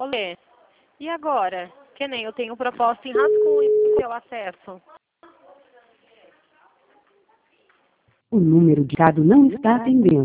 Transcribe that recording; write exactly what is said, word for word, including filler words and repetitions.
Olê, e agora? Que nem eu tenho proposta em rascunho no seu acesso. O número de dado não está atendendo.